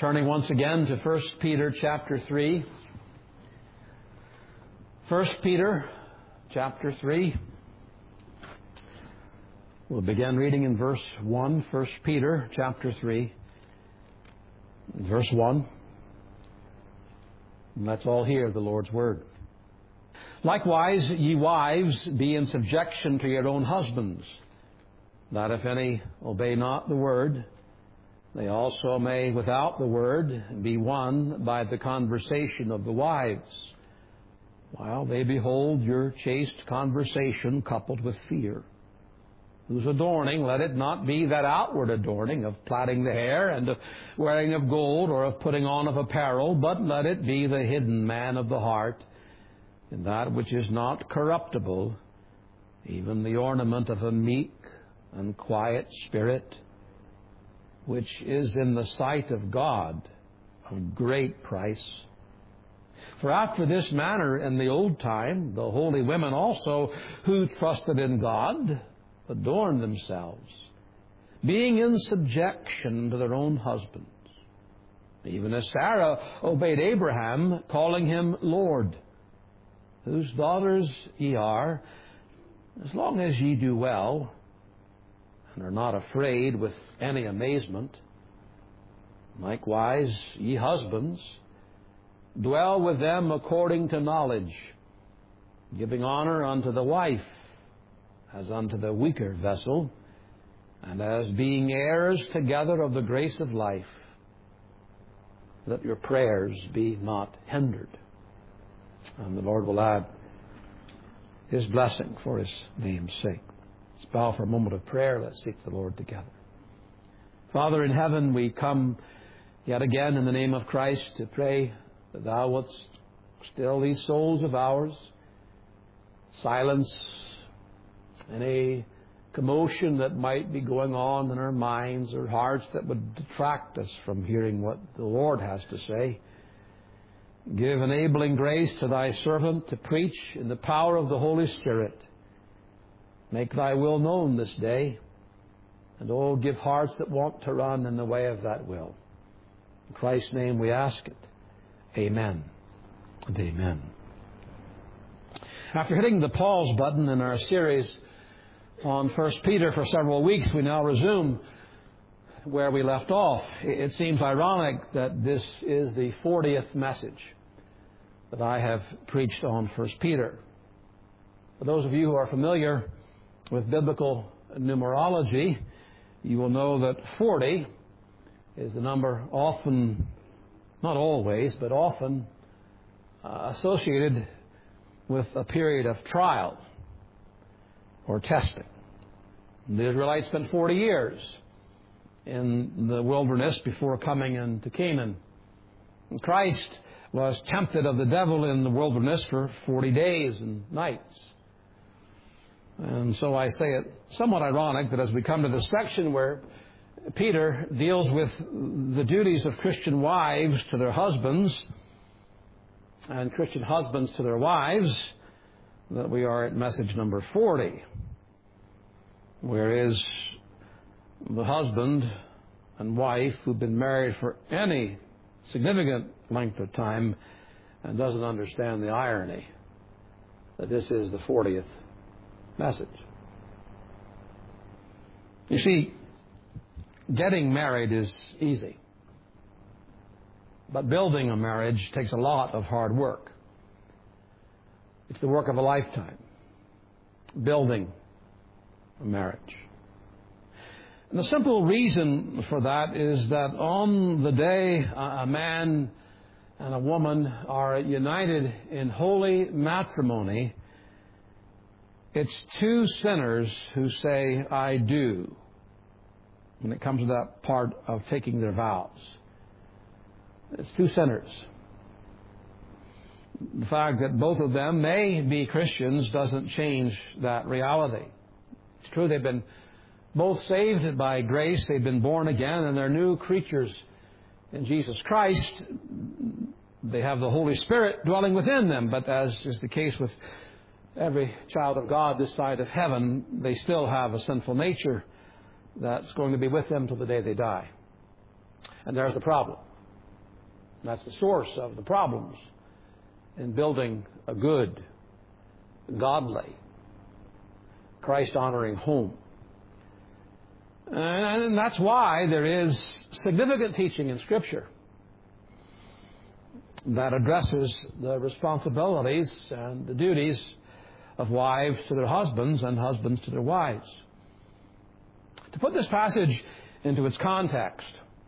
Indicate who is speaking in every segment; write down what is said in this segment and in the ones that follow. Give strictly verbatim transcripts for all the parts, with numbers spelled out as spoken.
Speaker 1: Turning once again to First Peter chapter three. First Peter chapter three. We'll begin reading in verse one. First Peter chapter three, verse one. And let's all hear the Lord's word. Likewise, ye wives, be in subjection to your own husbands, that if any obey not the word, they also may, without the word, be won by the conversation of the wives, while they behold your chaste conversation coupled with fear, whose adorning, let it not be that outward adorning of plaiting the hair and of wearing of gold or of putting on of apparel, but let it be the hidden man of the heart, in that which is not corruptible, even the ornament of a meek and quiet spirit, which is in the sight of God of great price. For after this manner in the old time, the holy women also, who trusted in God, adorned themselves, being in subjection to their own husbands, even as Sarah obeyed Abraham, calling him Lord, whose daughters ye are, as long as ye do well, and are not afraid with any amazement. Likewise, ye husbands, dwell with them according to knowledge, giving honor unto the wife, as unto the weaker vessel, and as being heirs together of the grace of life, that your prayers be not hindered. And the Lord will add His blessing for His name's sake. Let's bow for a moment of prayer. Let's seek the Lord together. Father in heaven, we come yet again in the name of Christ to pray that Thou wouldst still these souls of ours, silence any commotion that might be going on in our minds or hearts that would detract us from hearing what the Lord has to say. Give enabling grace to Thy servant to preach in the power of the Holy Spirit. Make Thy will known this day. And, oh, give hearts that want to run in the way of that will. In Christ's name we ask it. Amen and amen. After hitting the pause button in our series on First Peter for several weeks, we now resume where we left off. It seems ironic that this is the fortieth message that I have preached on First Peter. For those of you who are familiar with biblical numerology, you will know that forty is the number often, not always, but often uh, associated with a period of trial or testing. The Israelites spent forty years in the wilderness before coming into Canaan. And Christ was tempted of the devil in the wilderness for forty days and nights. And so I say it somewhat ironic that as we come to the section where Peter deals with the duties of Christian wives to their husbands and Christian husbands to their wives, that we are at message number forty, whereas the husband and wife who've been married for any significant length of time and doesn't understand the irony that this is the fortieth message. You see, getting married is easy, but building a marriage takes a lot of hard work. It's the work of a lifetime, building a marriage. And the simple reason for that is that on the day a man and a woman are united in holy matrimony, it's two sinners who say, I do, when it comes to that part of taking their vows. It's two sinners. The fact that both of them may be Christians doesn't change that reality. It's true they've been both saved by grace, they've been born again, and they're new creatures in Jesus Christ. They have the Holy Spirit dwelling within them, but as is the case with every child of God this side of heaven, they still have a sinful nature that's going to be with them till the day they die. And there's the problem. That's the source of the problems in building a good, godly, Christ-honoring home. And that's why there is significant teaching in Scripture that addresses the responsibilities and the duties of wives to their husbands and husbands to their wives. To put this passage into its context,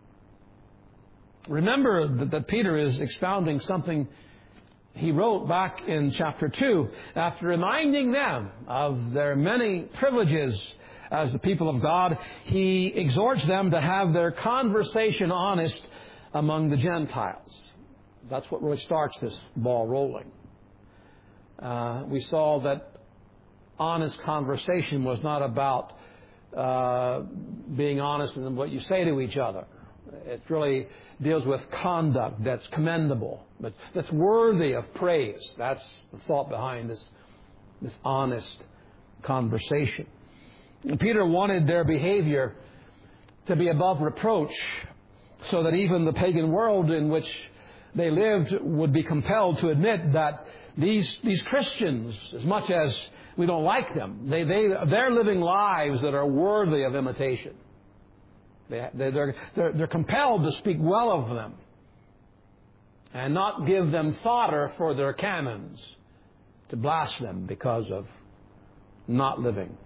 Speaker 1: remember that, that Peter is expounding something he wrote back in chapter two, after reminding them of their many privileges as the people of God. He exhorts them to have their conversation honest among the Gentiles. That's what really starts this ball rolling. Uh, we saw that honest conversation was not about uh, being honest in what you say to each other. It really deals with conduct that's commendable, but that's worthy of praise. That's the thought behind this, this honest conversation. And Peter wanted their behavior to be above reproach so that even the pagan world in which they lived would be compelled to admit that these, these Christians, as much as we don't like them, they, they, they're living lives that are worthy of imitation. They, they're, they're, they're compelled to speak well of them and not give them fodder for their cannons to blast them because of not living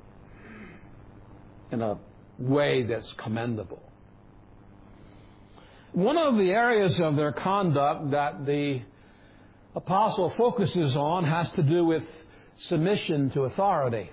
Speaker 1: in a way that's commendable. One of the areas of their conduct that the apostle focuses on has to do with submission to authority.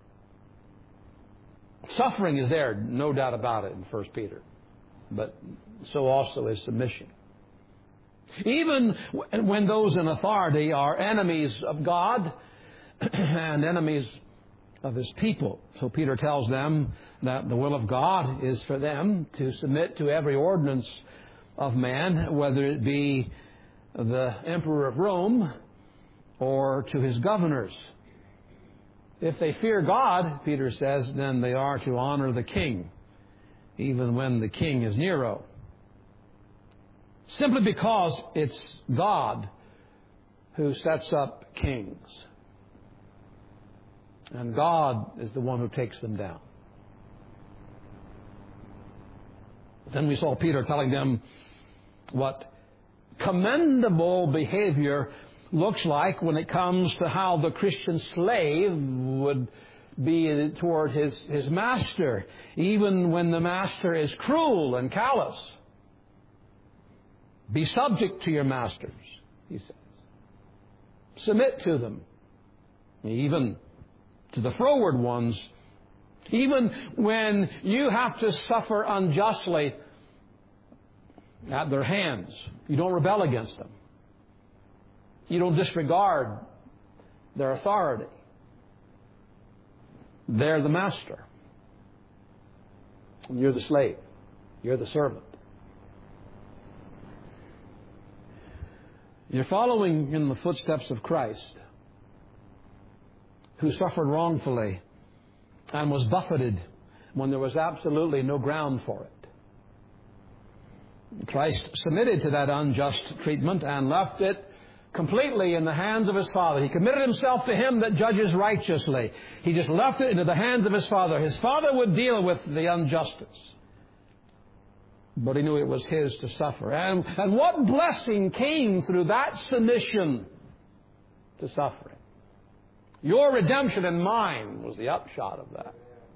Speaker 1: Suffering is there, no doubt about it, in First Peter. But so also is submission. Even when those in authority are enemies of God and enemies of His people. So Peter tells them that the will of God is for them to submit to every ordinance of man, whether it be the emperor of Rome or to his governors. If they fear God, Peter says, then they are to honor the king, even when the king is Nero. Simply because it's God who sets up kings. And God is the one who takes them down. Then we saw Peter telling them what commendable behavior looks like when it comes to how the Christian slave would be toward his, his master, even when the master is cruel and callous. Be subject to your masters, he says. Submit to them, even to the froward ones, even when you have to suffer unjustly at their hands. You don't rebel against them. You don't disregard their authority. They're the master. And you're the slave. You're the servant. You're following in the footsteps of Christ, who suffered wrongfully and was buffeted when there was absolutely no ground for it. Christ submitted to that unjust treatment and left it completely in the hands of His Father. He committed Himself to Him that judges righteously. He just left it into the hands of His Father. His Father would deal with the injustice. But He knew it was His to suffer. And, and what blessing came through that submission to suffering? Your redemption and mine was the upshot of that.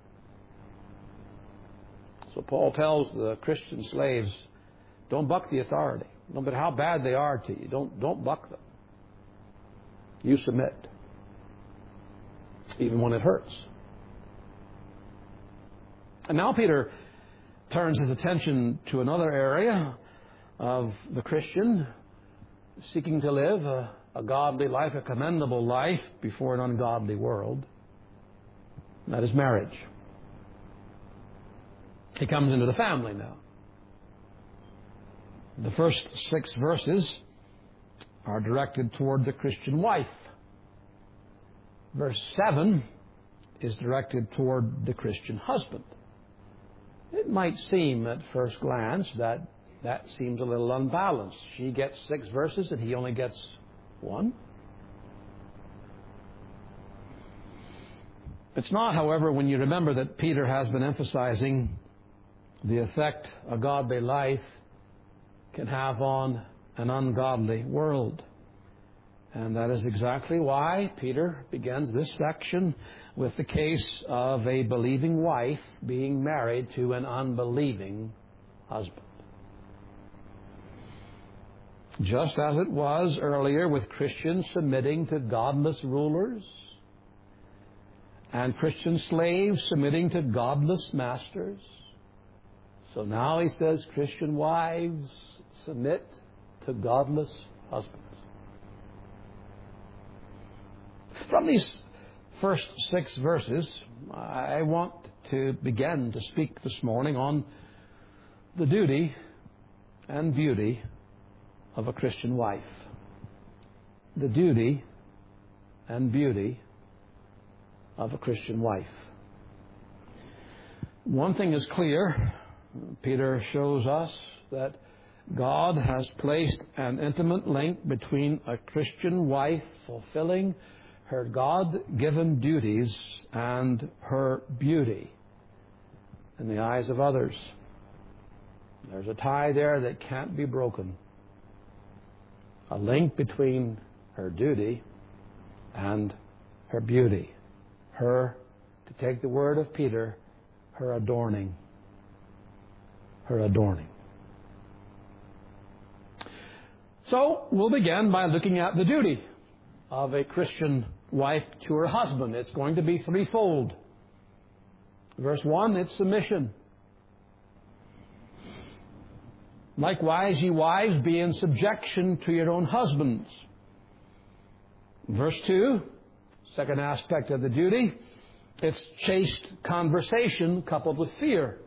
Speaker 1: So Paul tells the Christian slaves, don't buck the authority. No matter how bad they are to you, don't, don't buck them. You submit, even when it hurts. And now Peter turns his attention to another area of the Christian seeking to live a, a godly life, a commendable life before an ungodly world. That is marriage. He comes into the family now. The first six verses are directed toward the Christian wife. Verse seven is directed toward the Christian husband. It might seem at first glance that That seems a little unbalanced. She gets six verses and he only gets one. It's not, however, when you remember that Peter has been emphasizing the effect a godly life can have on an ungodly world. And that is exactly why Peter begins this section with the case of a believing wife being married to an unbelieving husband. Just as it was earlier with Christians submitting to godless rulers and Christian slaves submitting to godless masters, so now he says Christian wives submit to godless husbands. From these first six verses, I want to begin to speak this morning on the duty and beauty of a Christian wife. The duty and beauty of a Christian wife. One thing is clear. Peter shows us that God has placed an intimate link between a Christian wife fulfilling her God-given duties and her beauty in the eyes of others. There's a tie there that can't be broken. A link between her duty and her beauty. Her, to take the word of Peter, her adorning. Her adorning. So, we'll begin by looking at the duty of a Christian wife to her husband. It's going to be threefold. Verse one, it's submission. Likewise, ye wives, be in subjection to your own husbands. Verse two, second aspect of the duty, it's chaste conversation coupled with fear.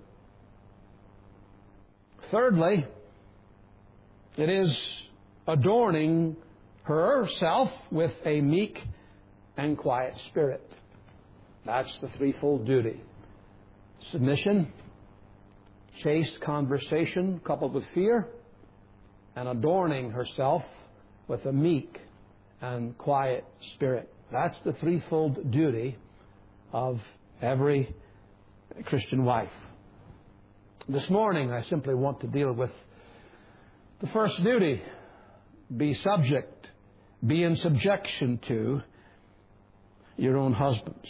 Speaker 1: Thirdly, it is adorning herself with a meek and quiet spirit. That's the threefold duty. Submission, chaste conversation coupled with fear, and adorning herself with a meek and quiet spirit. That's the threefold duty of every Christian wife. This morning, I simply want to deal with the first duty. Be subject, be in subjection to your own husbands.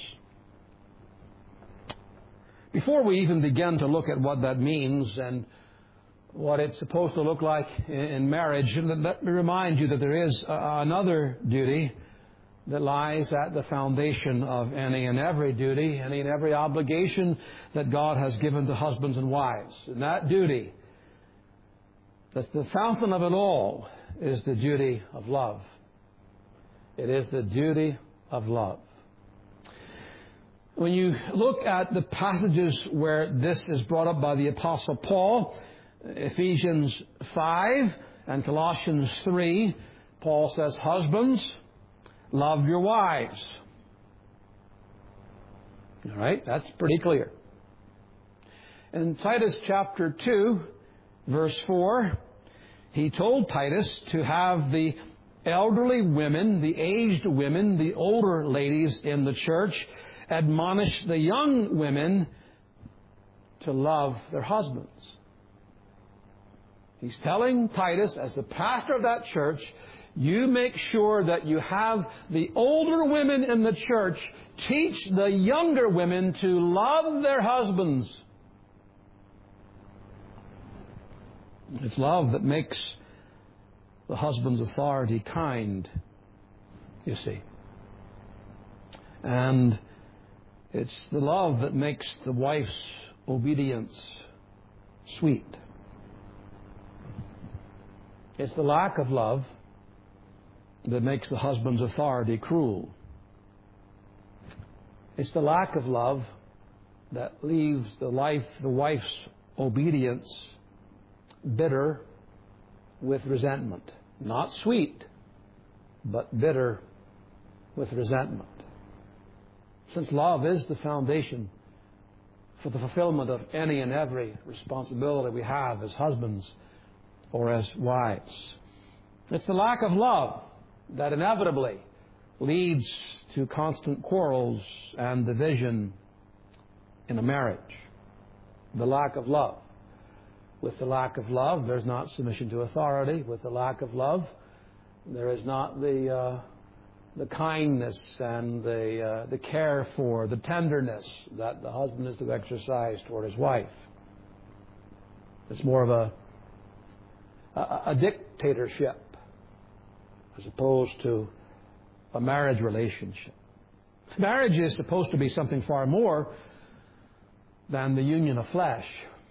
Speaker 1: Before we even begin to look at what that means and what it's supposed to look like in marriage, let me remind you that there is another duty that lies at the foundation of any and every duty, any and every obligation that God has given to husbands and wives. And that duty, that's the fountain of it all, is the duty of love. It is the duty of love. When you look at the passages where this is brought up by the Apostle Paul, Ephesians five and Colossians three, Paul says, husbands, love your wives. All right, that's pretty clear. In Titus chapter two, verse four, he told Titus to have the elderly women, the aged women, the older ladies in the church, admonish the young women to love their husbands. He's telling Titus, as the pastor of that church, you make sure that you have the older women in the church teach the younger women to love their husbands. It's love that makes the husband's authority kind, you see. And it's the love that makes the wife's obedience sweet. It's the lack of love that makes the husband's authority cruel. It's the lack of love that leaves the life, the wife's obedience bitter with resentment. Not sweet, but bitter with resentment. Since love is the foundation for the fulfillment of any and every responsibility we have as husbands, or as wives. It's the lack of love that inevitably leads to constant quarrels and division in a marriage. The lack of love. With the lack of love, there's not submission to authority. With the lack of love, there is not the uh, the kindness and the uh, the care for, the tenderness that the husband is to exercise toward his wife. It's more of a a, a dictatorship as opposed to a marriage relationship. Marriage is supposed to be something far more than the union of flesh.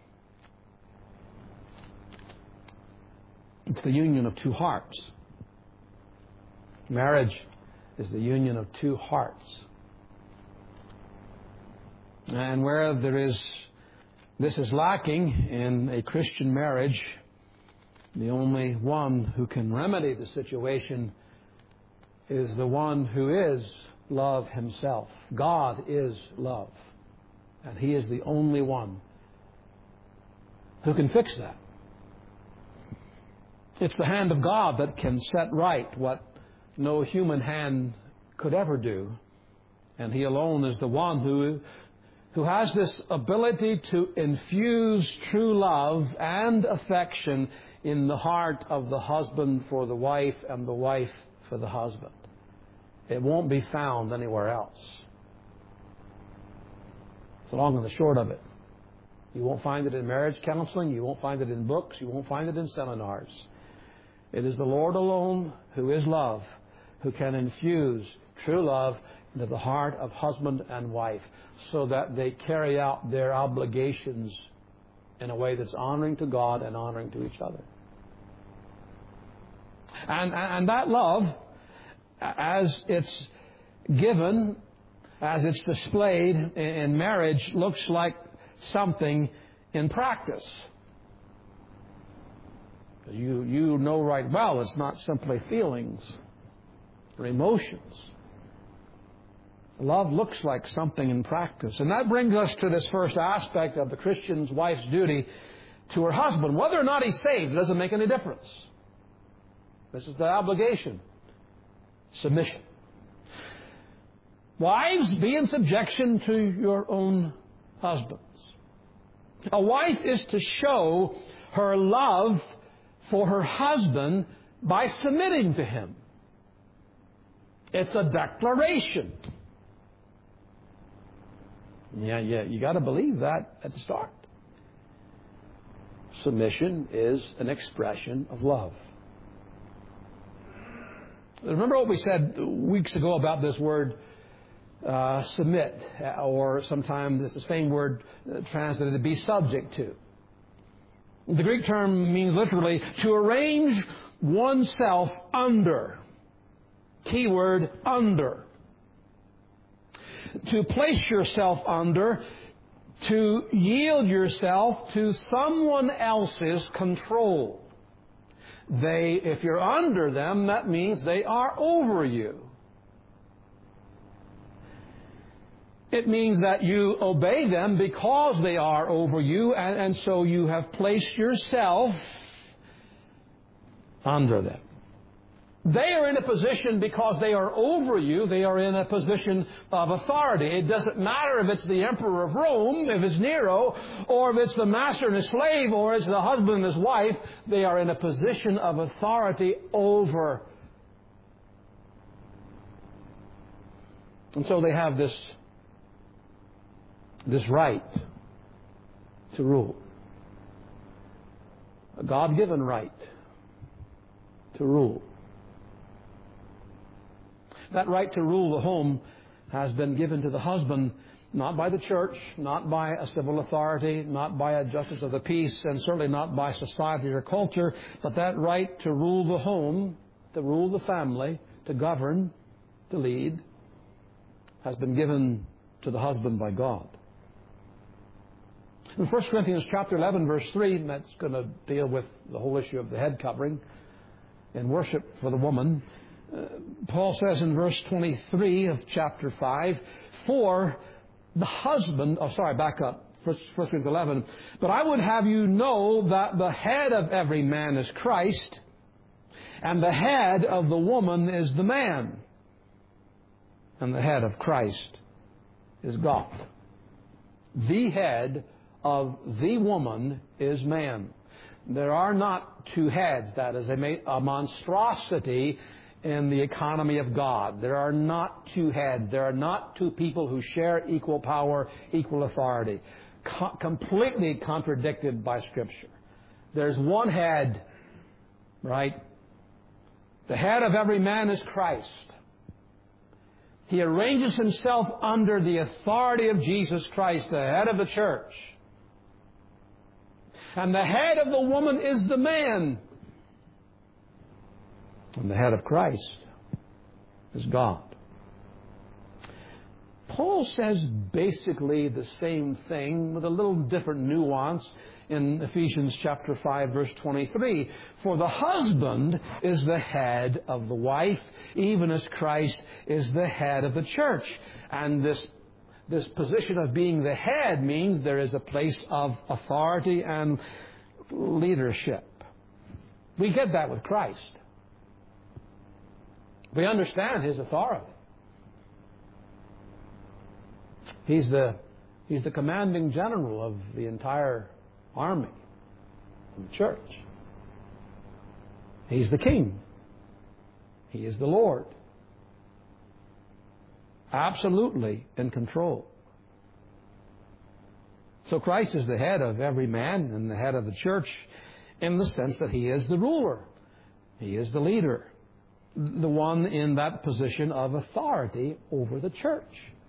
Speaker 1: It's the union of two hearts. Marriage is the union of two hearts. And where there is, this is lacking in a Christian marriage, the only one who can remedy the situation is the one who is love himself. God is love. And He is the only one who can fix that. It's the hand of God that can set right what no human hand could ever do. And He alone is the one who, who has this ability to infuse true love and affection in the heart of the husband for the wife and the wife for the husband. It won't be found anywhere else. It's the long and the short of it. You won't find it in marriage counseling. You won't find it in books. You won't find it in seminars. It is the Lord alone, who is love, who can infuse true love into the heart of husband and wife so that they carry out their obligations in a way that's honoring to God and honoring to each other. And, and that love, as it's given, as it's displayed in marriage, looks like something in practice. You, you know right well it's not simply feelings or emotions. Love looks like something in practice. And that brings us to this first aspect of the Christian's wife's duty to her husband. Whether or not he's saved doesn't make any difference. This is the obligation. Submission. Wives, be in subjection to your own husbands. A wife is to show her love for her husband by submitting to him. It's a declaration. Yeah, yeah, you got to believe that at the start. Submission is an expression of love. Remember what we said weeks ago about this word uh, submit, or sometimes it's the same word uh, translated to be subject to. The Greek term means literally to arrange oneself under. Keyword, under. To place yourself under, to yield yourself to someone else's control. They, if you're under them, that means they are over you. It means that you obey them because they are over you, and, and so you have placed yourself under them. They are in a position because they are over you. They are in a position of authority. It doesn't matter if it's the emperor of Rome, if it's Nero, or if it's the master and his slave, or it's the husband and his wife. They are in a position of authority over. And so they have this, this right to rule. A God-given right to rule. That right to rule the home has been given to the husband, not by the church, not by a civil authority, not by a justice of the peace, and certainly not by society or culture, but that right to rule the home, to rule the family, to govern, to lead, has been given to the husband by God. In First Corinthians chapter eleven, verse three, that's going to deal with the whole issue of the head covering and worship for the woman. Uh, Paul says in verse twenty-three of chapter five, for the husband, oh sorry, back up. First Corinthians eleven. But I would have you know that the head of every man is Christ, and the head of the woman is the man, and the head of Christ is God. The head of the woman is man. There are not two heads. That is a, a monstrosity in the economy of God. There are not two heads. There are not two people who share equal power, equal authority. Co- completely contradicted by Scripture. There's one head, right? The head of every man is Christ. He arranges himself under the authority of Jesus Christ, the head of the church. And the head of the woman is the man. And the head of Christ is God. Paul says basically the same thing with a little different nuance in Ephesians chapter five, verse twenty-three. For the husband is the head of the wife, even as Christ is the head of the church. And this, this position of being the head means there is a place of authority and leadership. We get that with Christ. We understand His authority. He's the, he's the commanding general of the entire army of the church. He's the king. He is the Lord. Absolutely in control. So Christ is the head of every man and the head of the church in the sense that He is the ruler. He is the leader. The one in that position of authority over the church.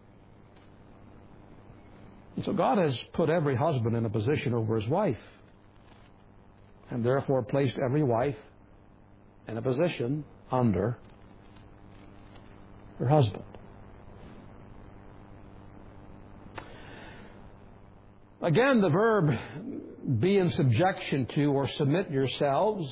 Speaker 1: And so God has put every husband in a position over his wife, and therefore placed every wife in a position under her husband. Again, the verb be in subjection to or submit yourselves.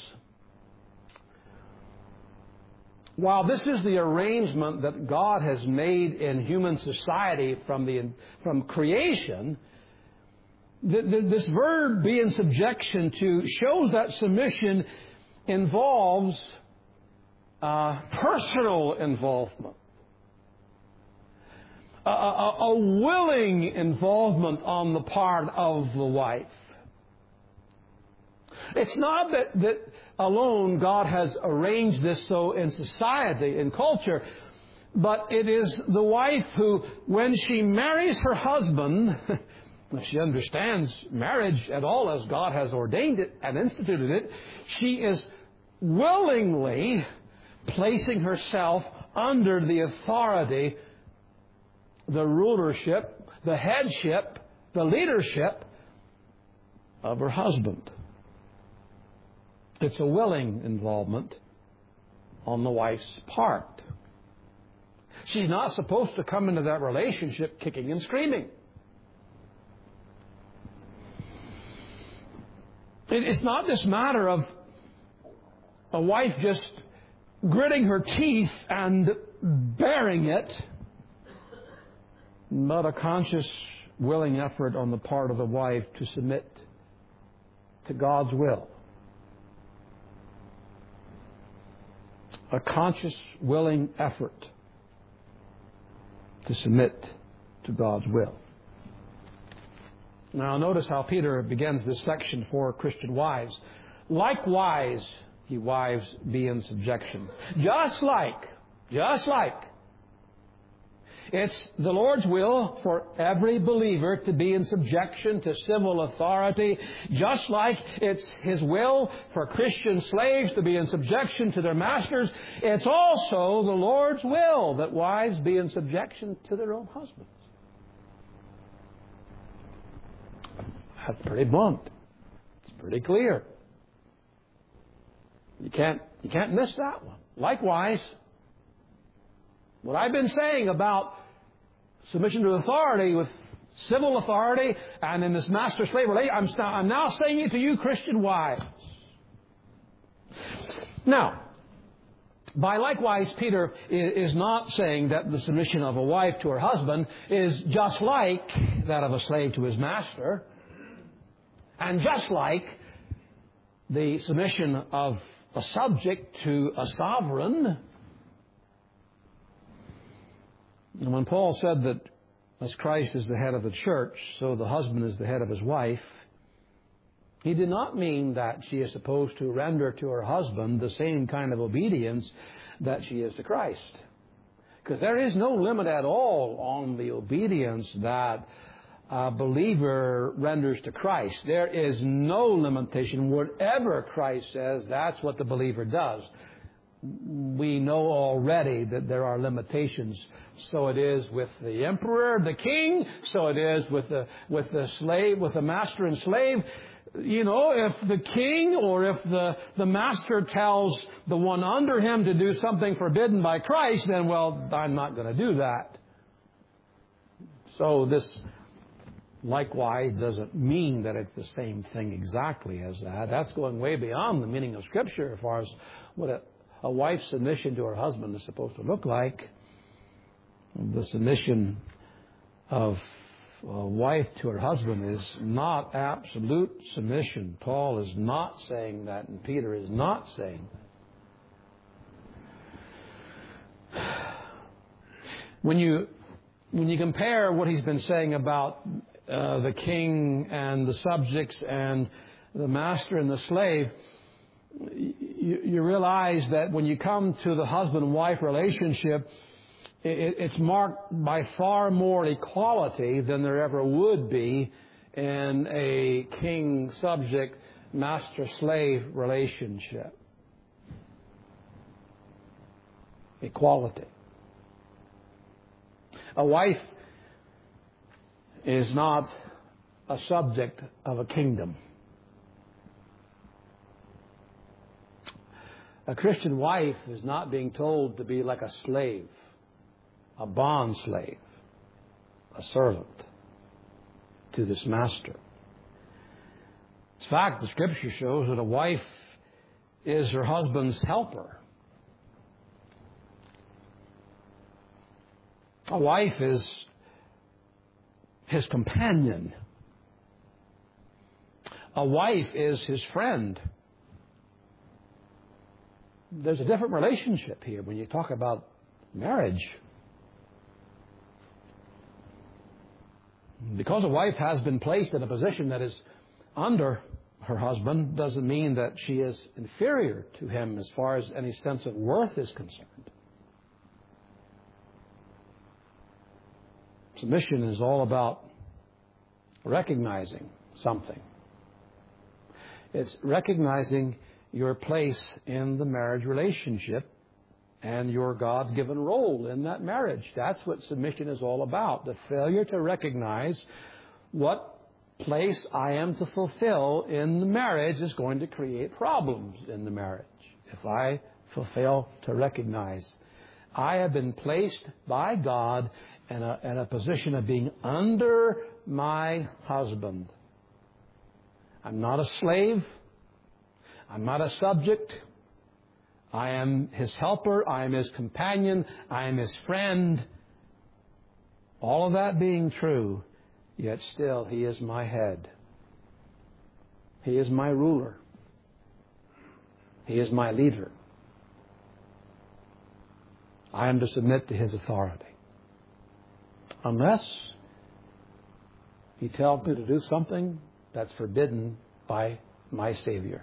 Speaker 1: While this is the arrangement that God has made in human society from the from creation, th- th- this verb be in subjection to shows that submission involves uh, personal involvement. A, a, a willing involvement on the part of the wife. It's not that, that alone God has arranged this so in society, in culture, but it is the wife who, when she marries her husband, if she understands marriage at all as God has ordained it and instituted it, she is willingly placing herself under the authority, the rulership, the headship, the leadership of her husband. It's a willing involvement on the wife's part. She's not supposed to come into that relationship kicking and screaming. It's not this matter of a wife just gritting her teeth and bearing it, but a conscious, willing effort on the part of the wife to submit to God's will. A conscious, willing effort to submit to God's will. Now notice how Peter begins this section for Christian wives. Likewise, ye wives, be in subjection. Just like, just like, it's the Lord's will for every believer to be in subjection to civil authority, just like it's His will for Christian slaves to be in subjection to their masters. It's also the Lord's will that wives be in subjection to their own husbands. That's pretty blunt. It's pretty clear. You can't, you can't miss that one. Likewise, what I've been saying about submission to authority with civil authority and in this master-slave relationship, I'm, I'm now saying it to you, Christian wives. Now, By likewise, Peter is not saying that the submission of a wife to her husband is just like that of a slave to his master, and just like the submission of a subject to a sovereign. And when Paul said that as Christ is the head of the church, so the husband is the head of his wife, he did not mean that she is supposed to render to her husband the same kind of obedience that she is to Christ. Because there is no limit at all on the obedience that a believer renders to Christ. There is no limitation. Whatever Christ says, that's what the believer does. We know already that there are limitations. So it is with the emperor, the king. So it is with the with the slave, with the master and slave. You know, if the king or if the, the master tells the one under him to do something forbidden by Christ, then, well, I'm not going to do that. So this likewise doesn't mean that it's the same thing exactly as that. That's going way beyond the meaning of Scripture as far as what a, a wife's submission to her husband is supposed to look like. The submission of a wife to her husband is not absolute submission. Paul is not saying that, and Peter is not saying that. When you when you compare what he's been saying about uh, the king and the subjects and the master and the slave, you, you realize that when you come to the husband-wife relationship, it's marked by far more equality than there ever would be in a king-subject, master-slave relationship. Equality. A wife is not a subject of a kingdom. A Christian wife is not being told to be like a slave, a bond slave, a servant to this master. In fact, the Scripture shows that a wife is her husband's helper. A wife is his companion. A wife is his friend. There's a different relationship here when you talk about marriage. Because a wife has been placed in a position that is under her husband doesn't mean that she is inferior to him as far as any sense of worth is concerned. Submission is all about recognizing something. It's recognizing your place in the marriage relationship and your God-given role in that marriage. That's what submission is all about. The failure to recognize what place I am to fulfill in the marriage is going to create problems in the marriage. If I fulfill to recognize I have been placed by God in a, in a position of being under my husband. I'm not a slave. I'm not a subject. I am his helper. I am his companion. I am his friend. All of that being true, yet still he is my head. He is my ruler. He is my leader. I am to submit to his authority. Unless he tells me to do something that's forbidden by my Savior.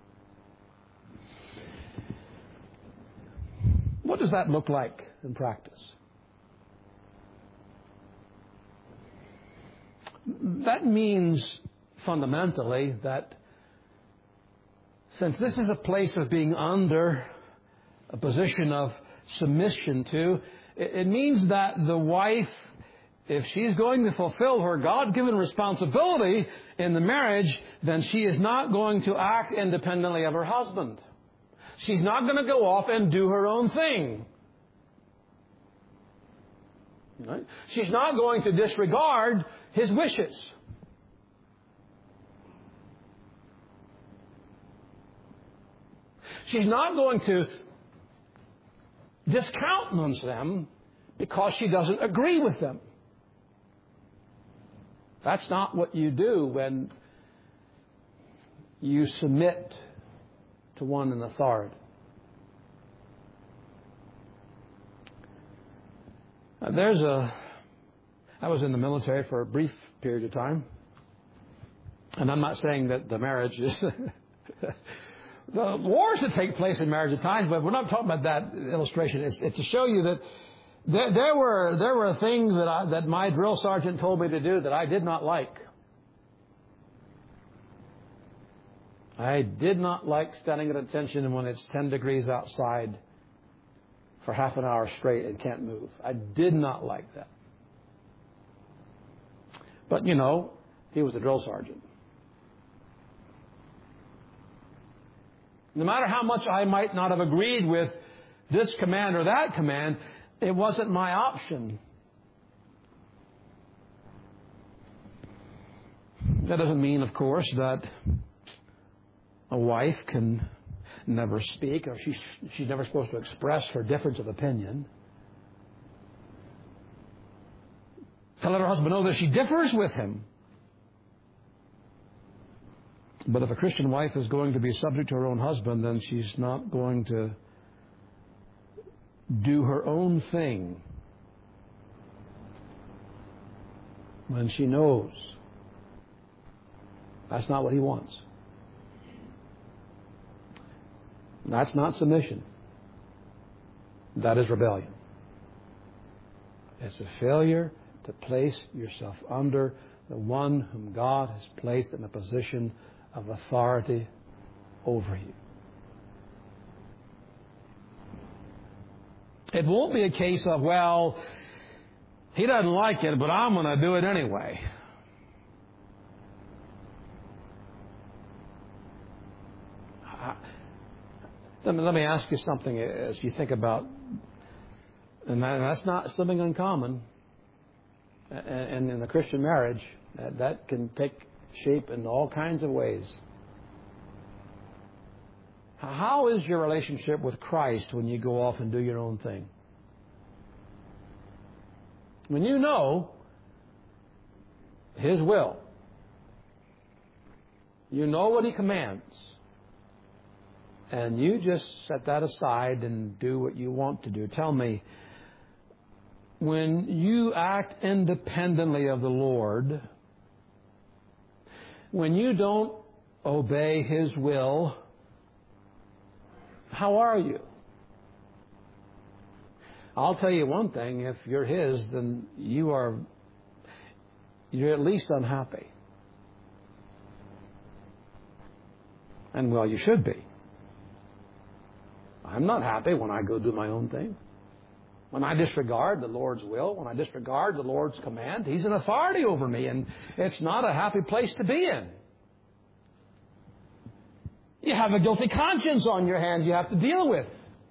Speaker 1: What does that look like in practice? That means fundamentally that since this is a place of being under, a position of submission to, it means that the wife, if she's going to fulfill her God-given responsibility in the marriage, then she is not going to act independently of her husband. She's not going to go off and do her own thing. Right? She's not going to disregard his wishes. She's not going to discountenance them because she doesn't agree with them. That's not what you do when you submit to one in authority. There's a, I was in the military for a brief period of time, and I'm not saying that the marriage is, the wars that take place in marriage at times, but we're not talking about that illustration. It's, it's to show you that there, there were there were things that I, that my drill sergeant told me to do that I did not like. I did not like standing at attention when it's ten degrees outside for half an hour straight and can't move. I did not like that. But, you know, he was a drill sergeant. No matter how much I might not have agreed with this command or that command, it wasn't my option. That doesn't mean, of course, that a wife can never speak, or she's, she's never supposed to express her difference of opinion. To let her husband know that she differs with him. But if a Christian wife is going to be subject to her own husband, then she's not going to do her own thing when she knows that's not what he wants. That's not submission. That is rebellion. It's a failure to place yourself under the one whom God has placed in a position of authority over you. It won't be a case of, well, he doesn't like it, but I'm going to do it anyway. Let me, let me ask you something as you think about, and that's not something uncommon, and in a Christian marriage, that, that can take shape in all kinds of ways. How is your relationship with Christ when you go off and do your own thing? When you know His will, you know what He commands, and you just set that aside and do what you want to do. Tell me, when you act independently of the Lord, when you don't obey His will, how are you? I'll tell you one thing, if you're His, then you are, you're at least unhappy. And well, you should be. I'm not happy when I go do my own thing. When I disregard the Lord's will, when I disregard the Lord's command, He's an authority over me, and it's not a happy place to be in. You have a guilty conscience on your hands you have to deal with.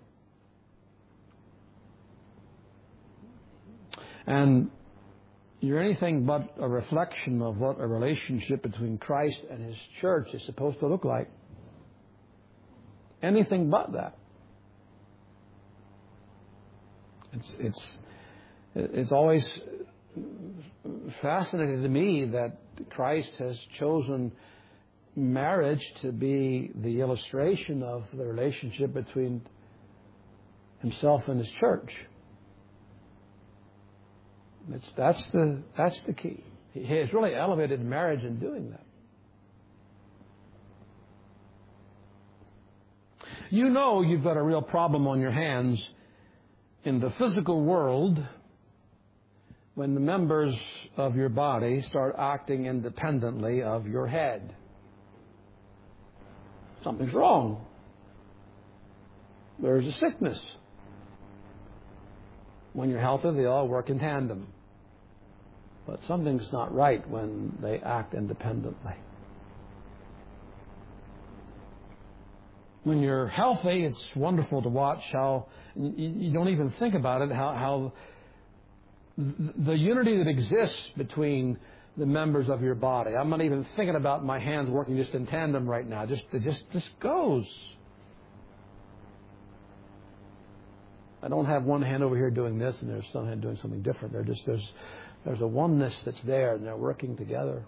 Speaker 1: And you're anything but a reflection of what a relationship between Christ and His church is supposed to look like. Anything but that. It's it's it's always fascinating to me that Christ has chosen marriage to be the illustration of the relationship between Himself and His church. It's, that's the that's the key. He has really elevated marriage in doing that. You know you've got a real problem on your hands in the physical world when the members of your body start acting independently of your head. Something's wrong. There's a sickness. When you're healthy, they all work in tandem. But something's not right when they act independently. When you're healthy, it's wonderful to watch how, you don't even think about it, how, how the unity that exists between the members of your body. I'm not even thinking about my hands working just in tandem right now. Just, it just, just goes. I don't have one hand over here doing this and there's some hand doing something different. They're just, there's, there's a oneness that's there and they're working together.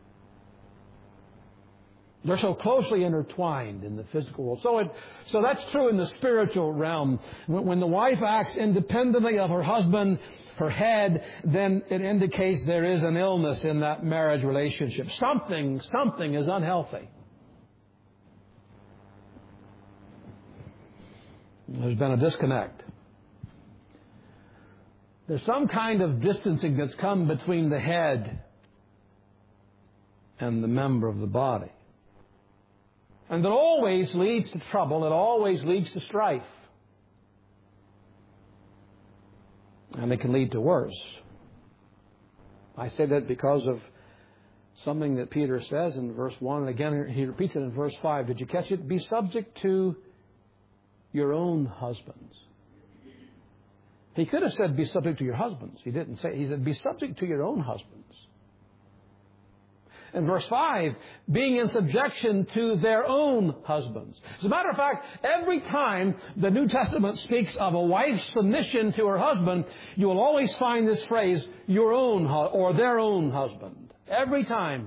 Speaker 1: They're so closely intertwined in the physical world. So it, so that's true in the spiritual realm. When, when the wife acts independently of her husband, her head, then it indicates there is an illness in that marriage relationship. Something, something is unhealthy. There's been a disconnect. There's some kind of distancing that's come between the head and the member of the body. And that always leads to trouble. It always leads to strife. And it can lead to worse. I say that because of something that Peter says in verse one. And again, he repeats it in verse five. Did you catch it? Be subject to your own husbands. He could have said, be subject to your husbands. He didn't say. He said, be subject to your own husbands. In verse five, being in subjection to their own husbands. As a matter of fact, every time the New Testament speaks of a wife's submission to her husband, you will always find this phrase, your own or their own husband. Every time.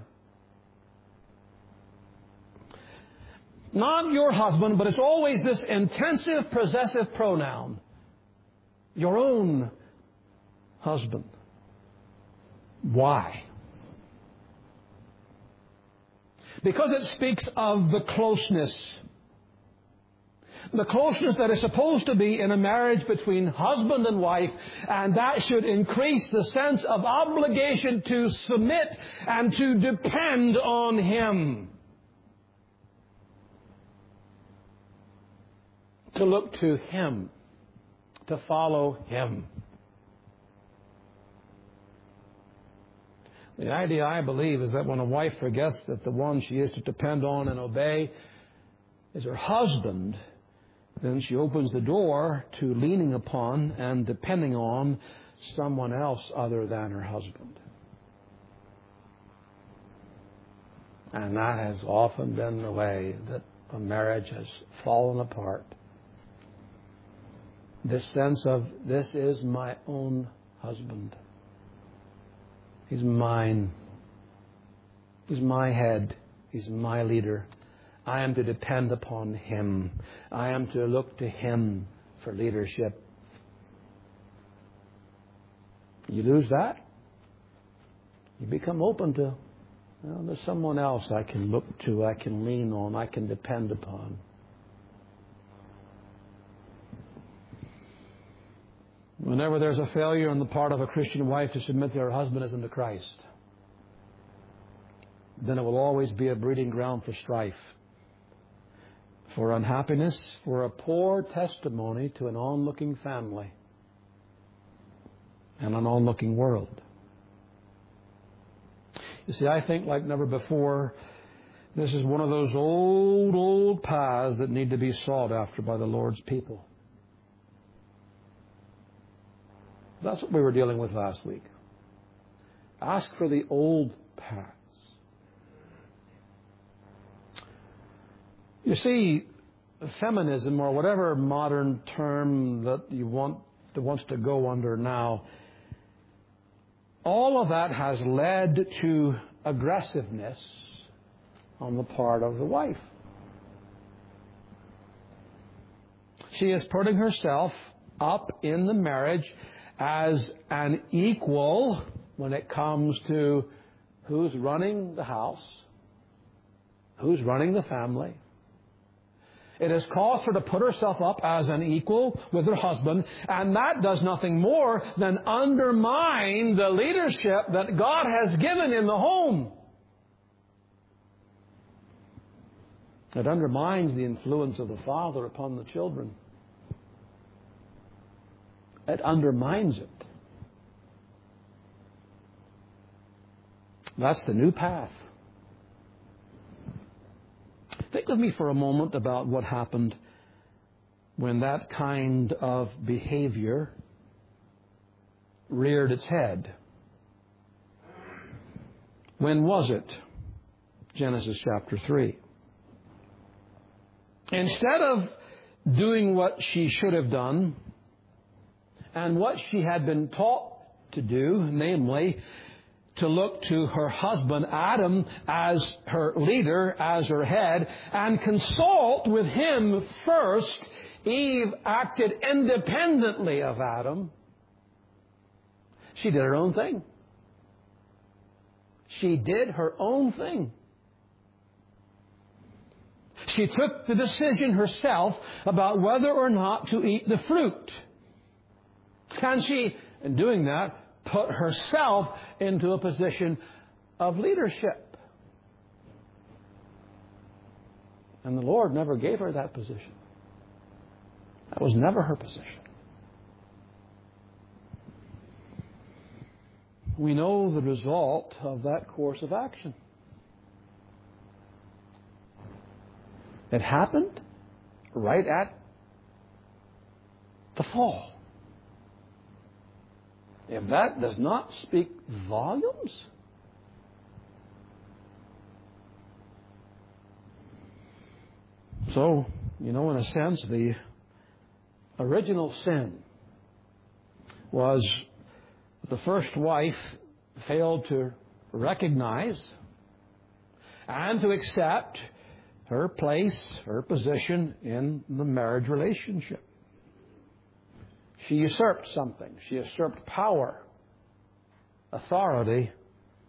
Speaker 1: Not your husband, but it's always this intensive possessive pronoun. Your own husband. Why? Because it speaks of the closeness. The closeness that is supposed to be in a marriage between husband and wife, and that should increase the sense of obligation to submit and to depend on Him. To look to Him. To follow Him. The idea, I believe, is that when a wife forgets that the one she is to depend on and obey is her husband, then she opens the door to leaning upon and depending on someone else other than her husband. And that has often been the way that a marriage has fallen apart. This sense of, this is my own husband. He's mine. He's my head. He's my leader. I am to depend upon Him. I am to look to Him for leadership. You lose that, you become open to, well, there's someone else I can look to, I can lean on, I can depend upon. Whenever there's a failure on the part of a Christian wife to submit to her husband as unto Christ, then it will always be a breeding ground for strife, for unhappiness, for a poor testimony to an onlooking family and an onlooking world. You see, I think like never before, this is one of those old, old paths that need to be sought after by the Lord's people. That's what we were dealing with last week. Ask for the old paths. You see, feminism, or whatever modern term that you want that wants to go under now, all of that has led to aggressiveness on the part of the wife. She is putting herself up in the marriage as an equal when it comes to who's running the house, who's running the family. It has caused her to put herself up as an equal with her husband, and that does nothing more than undermine the leadership that God has given in the home. It undermines the influence of the father upon the children. It undermines it. That's the new path. Think with me for a moment about what happened when that kind of behavior reared its head. When was it? Genesis chapter three. Instead of doing what she should have done, and what she had been taught to do, namely, to look to her husband Adam as her leader, as her head, and consult with him first, Eve acted independently of Adam. She did her own thing. She did her own thing. She took the decision herself about whether or not to eat the fruit. And she, in doing that, put herself into a position of leadership. And the Lord never gave her that position. That was never her position. We know the result of that course of action. It happened right at the fall. If that does not speak volumes, so, you know, in a sense, the original sin was the first wife failed to recognize and to accept her place, her position in the marriage relationship. She usurped something. She usurped power, authority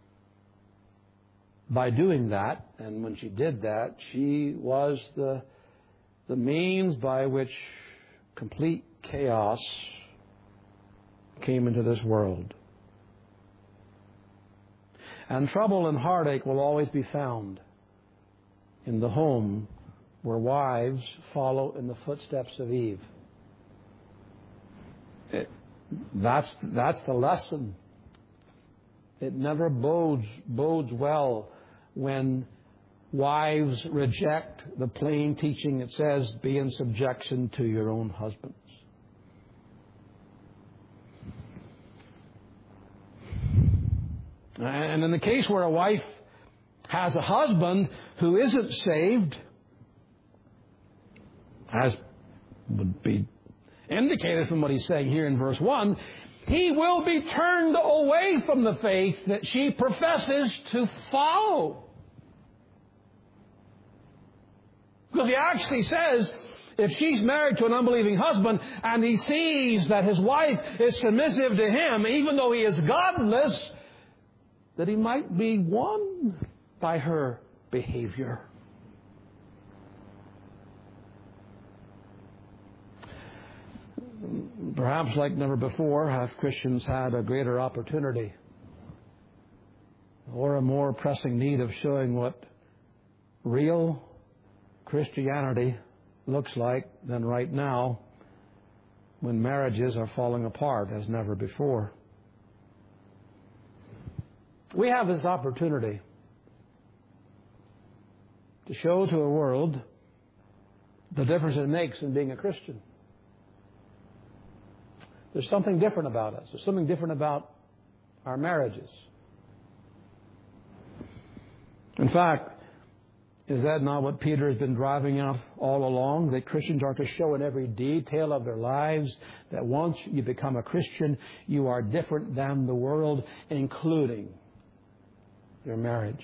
Speaker 1: by doing that. And when she did that, she was the, the means by which complete chaos came into this world. And trouble and heartache will always be found in the home where wives follow in the footsteps of Eve. It, that's, that's the lesson. It never bodes, bodes well when wives reject the plain teaching that says, be in subjection to your own husbands. And in the case where a wife has a husband who isn't saved, as would be indicated from what he's saying here in verse one, he will be turned away from the faith that she professes to follow. Because he actually says, if she's married to an unbelieving husband and he sees that his wife is submissive to him, even though he is godless, that he might be won by her behavior. Perhaps like never before have Christians had a greater opportunity or a more pressing need of showing what real Christianity looks like than right now when marriages are falling apart as never before. We have this opportunity to show to a world the difference it makes in being a Christian. There's something different about us. There's something different about our marriages. In fact, is that not what Peter has been driving out all along? That Christians are to show in every detail of their lives that once you become a Christian, you are different than the world, including your marriage.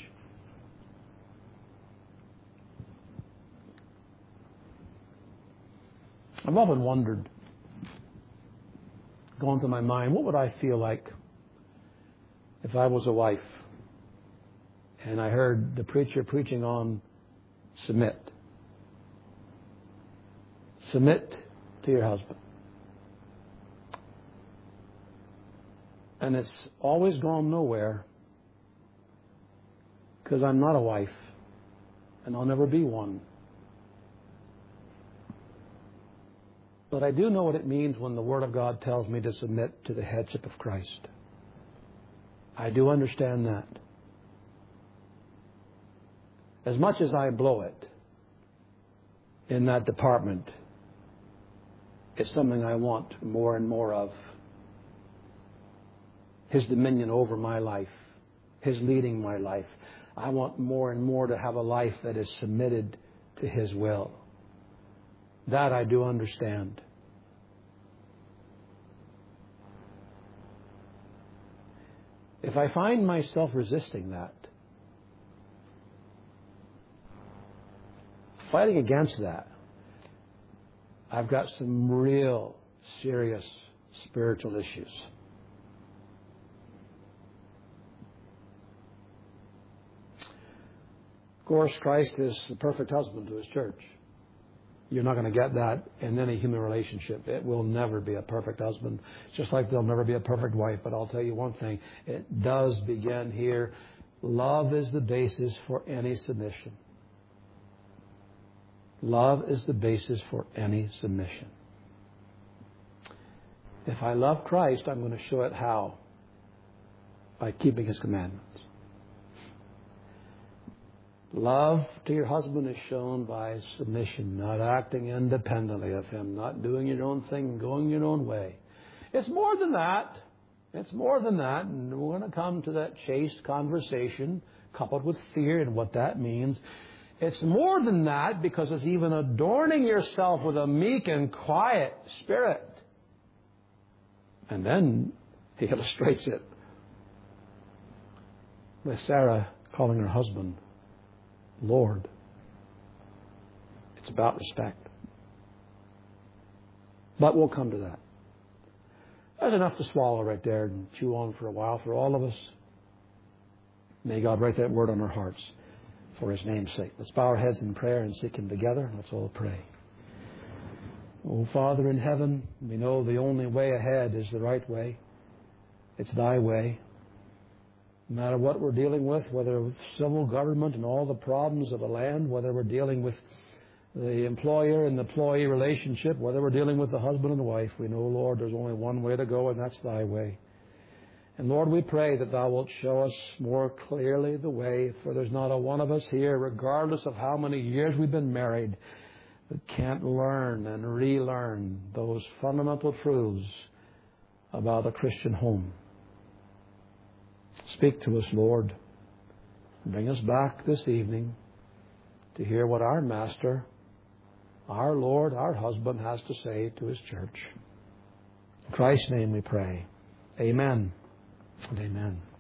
Speaker 1: I've often wondered, going through my mind, what would I feel like if I was a wife and I heard the preacher preaching on submit. Submit to your husband. And it's always gone nowhere because I'm not a wife and I'll never be one. But I do know what it means when the Word of God tells me to submit to the headship of Christ. I do understand that. As much as I blow it in that department, it's something I want more and more of. His dominion over my life, His leading my life. I want more and more to have a life that is submitted to His will. That I do understand. If I find myself resisting that, fighting against that, I've got some real serious spiritual issues. Of course, Christ is the perfect husband to His church. You're not going to get that in any human relationship. It will never be a perfect husband, just like there'll never be a perfect wife. But I'll tell you one thing, it does begin here. Love is the basis for any submission. Love is the basis for any submission. If I love Christ, I'm going to show it how? By keeping His commandments. Love to your husband is shown by submission, not acting independently of him, not doing your own thing, going your own way. It's more than that. It's more than that. And we're going to come to that chaste conversation coupled with fear and what that means. It's more than that because it's even adorning yourself with a meek and quiet spirit. And then he illustrates it with Sarah calling her husband Lord. It's about respect. But we'll come to that. That's enough to swallow right there and chew on for a while for all of us. May God write that word on our hearts for His name's sake. Let's bow our heads in prayer and seek Him together. Let's all pray. Oh, Father in heaven, we know the only way ahead is the right way. It's Thy way. No matter what we're dealing with, whether with civil government and all the problems of the land, whether we're dealing with the employer and the employee relationship, whether we're dealing with the husband and the wife, we know, Lord, there's only one way to go, and that's Thy way. And Lord, we pray that Thou wilt show us more clearly the way, for there's not a one of us here, regardless of how many years we've been married, that can't learn and relearn those fundamental truths about a Christian home. Speak to us, Lord. Bring us back this evening to hear what our Master, our Lord, our husband has to say to His church. In Christ's name we pray. Amen and amen.